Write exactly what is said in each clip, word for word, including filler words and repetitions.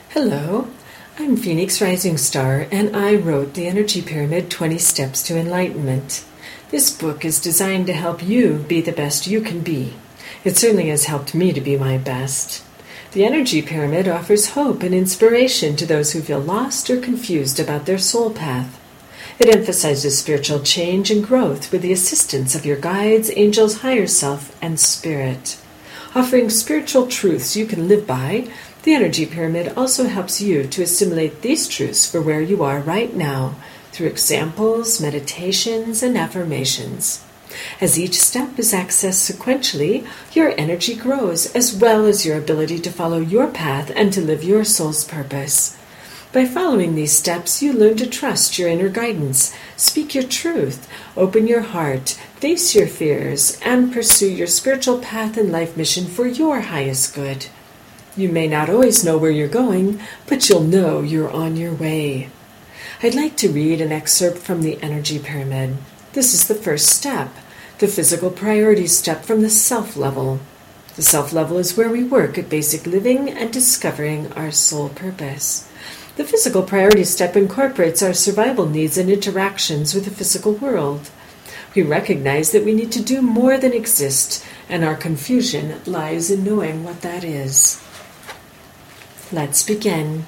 Hello, I'm Phoenix Rising Star, and I wrote The Energy Pyramid twenty Steps to Enlightenment. This book is designed to help you be the best you can be. It certainly has helped me to be my best. The Energy Pyramid offers hope and inspiration to those who feel lost or confused about their soul path. It emphasizes spiritual change and growth with the assistance of your guides, angels, higher self, and spirit. Offering spiritual truths you can live by, the Energy Pyramid also helps you to assimilate these truths for where you are right now through examples, meditations, and affirmations. As each step is accessed sequentially, your energy grows as well as your ability to follow your path and to live your soul's purpose. By following these steps, you learn to trust your inner guidance, speak your truth, open your heart, face your fears, and pursue your spiritual path and life mission for your highest good. You may not always know where you're going, but you'll know you're on your way. I'd like to read an excerpt from the Energy Pyramid. This is the first step, the physical priority step from the self level. The self level is where we work at basic living and discovering our soul purpose. The physical priority step incorporates our survival needs and interactions with the physical world. We recognize that we need to do more than exist, and our confusion lies in knowing what that is. Let's begin.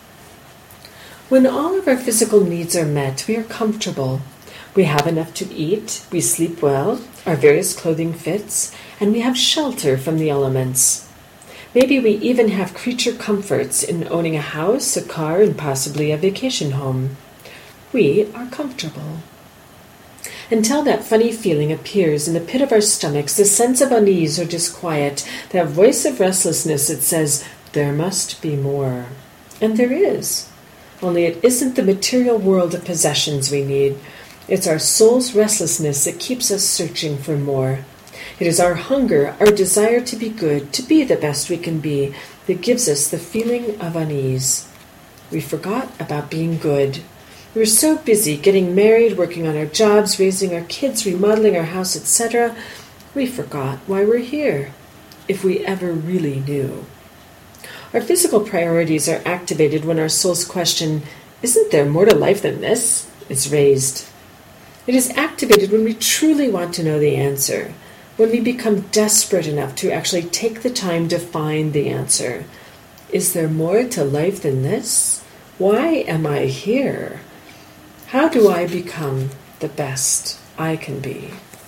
When all of our physical needs are met, we are comfortable. We have enough to eat, we sleep well, our various clothing fits, and we have shelter from the elements. Maybe we even have creature comforts in owning a house, a car, and possibly a vacation home. We are comfortable. Until that funny feeling appears in the pit of our stomachs, the sense of unease or disquiet, that voice of restlessness that says, there must be more. And there is. Only it isn't the material world of possessions we need. It's our soul's restlessness that keeps us searching for more. It is our hunger, our desire to be good, to be the best we can be, that gives us the feeling of unease. We forgot about being good. We were so busy getting married, working on our jobs, raising our kids, remodeling our house, et cetera, we forgot why we're here, if we ever really knew. Our physical priorities are activated when our soul's question, isn't there more to life than this, is raised. It is activated when we truly want to know the answer, when we become desperate enough to actually take the time to find the answer. Is there more to life than this? Why am I here? How do I become the best I can be?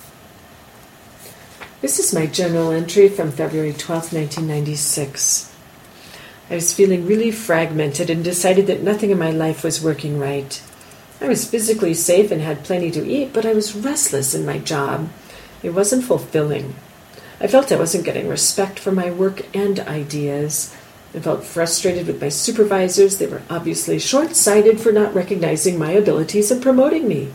This is my journal entry from February twelfth, nineteen ninety-six. I was feeling really fragmented and decided that nothing in my life was working right. I was physically safe and had plenty to eat, but I was restless in my job. It wasn't fulfilling. I felt I wasn't getting respect for my work and ideas. I felt frustrated with my supervisors. They were obviously short-sighted for not recognizing my abilities and promoting me.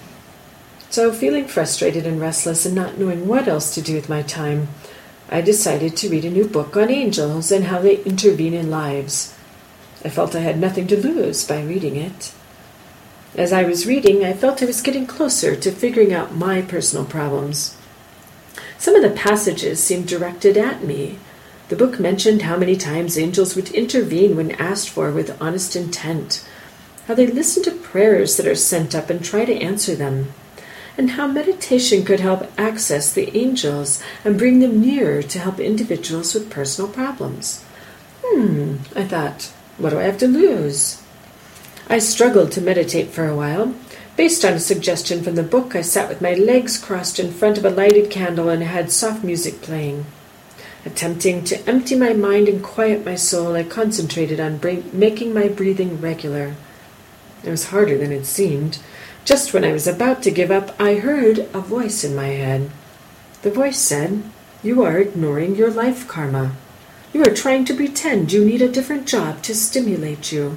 So, feeling frustrated and restless and not knowing what else to do with my time, I decided to read a new book on angels and how they intervene in lives. I felt I had nothing to lose by reading it. As I was reading, I felt I was getting closer to figuring out my personal problems. Some of the passages seemed directed at me. The book mentioned how many times angels would intervene when asked for with honest intent, how they listen to prayers that are sent up and try to answer them, and how meditation could help access the angels and bring them nearer to help individuals with personal problems. Hmm, I thought, what do I have to lose? I struggled to meditate for a while. Based on a suggestion from the book, I sat with my legs crossed in front of a lighted candle and had soft music playing. Attempting to empty my mind and quiet my soul, I concentrated on bra- making my breathing regular. It was harder than it seemed. Just when I was about to give up, I heard a voice in my head. The voice said, "You are ignoring your life karma. You are trying to pretend you need a different job to stimulate you."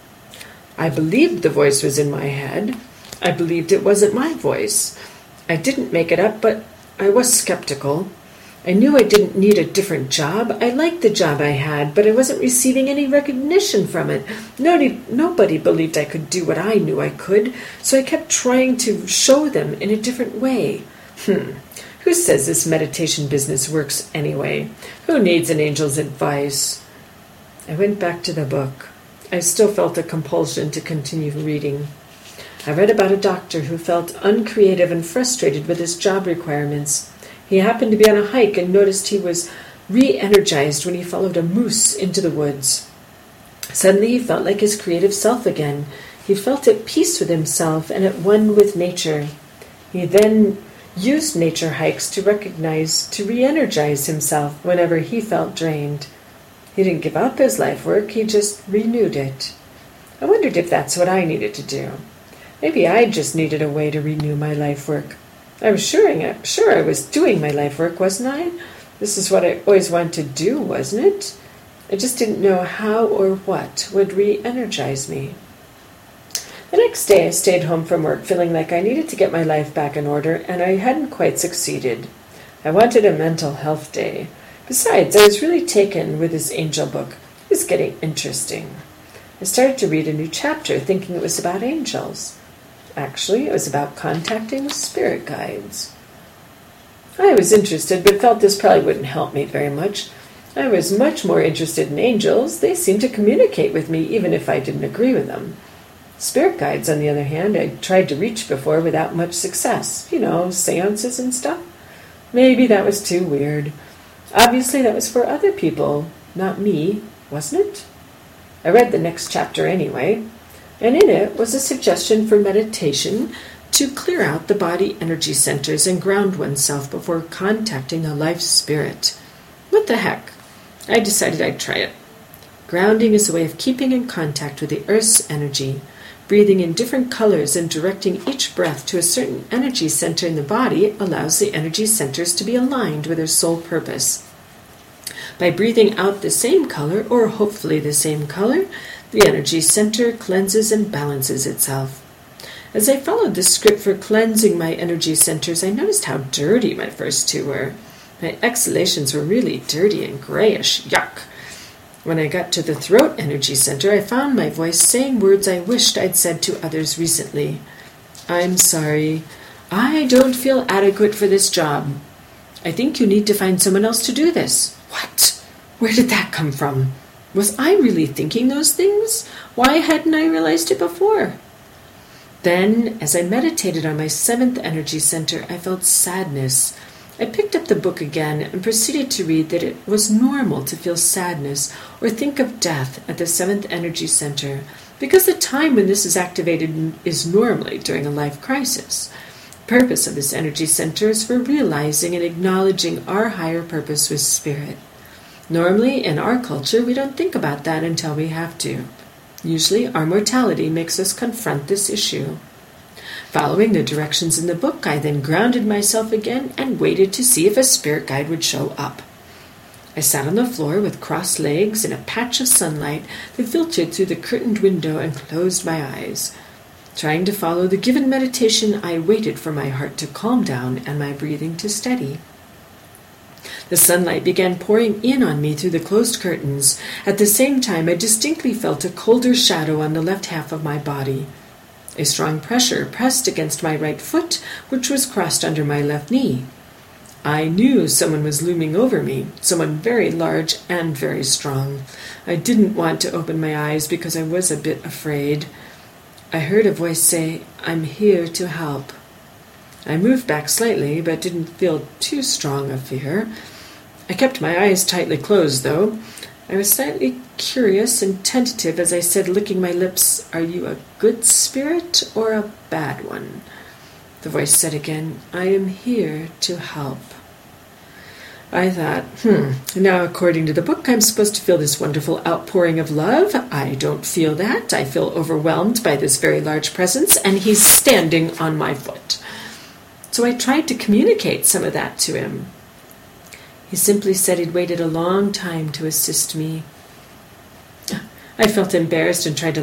I believed the voice was in my head. I believed it wasn't my voice. I didn't make it up, but I was skeptical. I knew I didn't need a different job. I liked the job I had, but I wasn't receiving any recognition from it. Nobody, nobody believed I could do what I knew I could, so I kept trying to show them in a different way. Hmm, who says this meditation business works anyway? Who needs an angel's advice? I went back to the book. I still felt a compulsion to continue reading. I read about a doctor who felt uncreative and frustrated with his job requirements. He happened to be on a hike and noticed he was re-energized when he followed a moose into the woods. Suddenly he felt like his creative self again. He felt at peace with himself and at one with nature. He then used nature hikes to recognize, to re-energize himself whenever he felt drained. He didn't give up his life work, he just renewed it. I wondered if that's what I needed to do. Maybe I just needed a way to renew my life work. I was sure I, sure I was doing my life work, wasn't I? This is what I always wanted to do, wasn't it? I just didn't know how or what would re-energize me. The next day I stayed home from work feeling like I needed to get my life back in order, and I hadn't quite succeeded. I wanted a mental health day. Besides, I was really taken with this angel book. It was getting interesting. I started to read a new chapter thinking it was about angels. Actually, it was about contacting spirit guides. I was interested, but felt this probably wouldn't help me very much. I was much more interested in angels. They seemed to communicate with me, even if I didn't agree with them. Spirit guides, on the other hand, I'd tried to reach before without much success. You know, seances and stuff. Maybe that was too weird. Obviously, that was for other people, not me, wasn't it? I read the next chapter anyway, and in it was a suggestion for meditation to clear out the body energy centers and ground oneself before contacting a life spirit. What the heck? I decided I'd try it. Grounding is a way of keeping in contact with the Earth's energy. Breathing in different colors and directing each breath to a certain energy center in the body allows the energy centers to be aligned with their sole purpose. By breathing out the same color, or hopefully the same color, the energy center cleanses and balances itself. As I followed the script for cleansing my energy centers, I noticed how dirty my first two were. My exhalations were really dirty and grayish. Yuck! When I got to the throat energy center, I found my voice saying words I wished I'd said to others recently. I'm sorry. I don't feel adequate for this job. I think you need to find someone else to do this. What? Where did that come from? Was I really thinking those things? Why hadn't I realized it before? Then, as I meditated on my seventh energy center, I felt sadness. I picked up the book again and proceeded to read that it was normal to feel sadness or think of death at the seventh energy center, because the time when this is activated is normally during a life crisis. The purpose of this energy center is for realizing and acknowledging our higher purpose with spirit. Normally, in our culture, we don't think about that until we have to. Usually, our mortality makes us confront this issue. Following the directions in the book, I then grounded myself again and waited to see if a spirit guide would show up. I sat on the floor with crossed legs in a patch of sunlight that filtered through the curtained window and closed my eyes. Trying to follow the given meditation, I waited for my heart to calm down and my breathing to steady. The sunlight began pouring in on me through the closed curtains. At the same time, I distinctly felt a colder shadow on the left half of my body. A strong pressure pressed against my right foot, which was crossed under my left knee. I knew someone was looming over me, someone very large and very strong. I didn't want to open my eyes because I was a bit afraid. I heard a voice say, "I'm here to help." I moved back slightly, but didn't feel too strong a fear. I kept my eyes tightly closed, though. I was slightly curious and tentative as I said, licking my lips, "Are you a good spirit or a bad one?" The voice said again, "I am here to help." I thought, hmm, now according to the book, I'm supposed to feel this wonderful outpouring of love. I don't feel that. I feel overwhelmed by this very large presence, and he's standing on my foot. So I tried to communicate some of that to him. He simply said he'd waited a long time to assist me. I felt embarrassed and tried to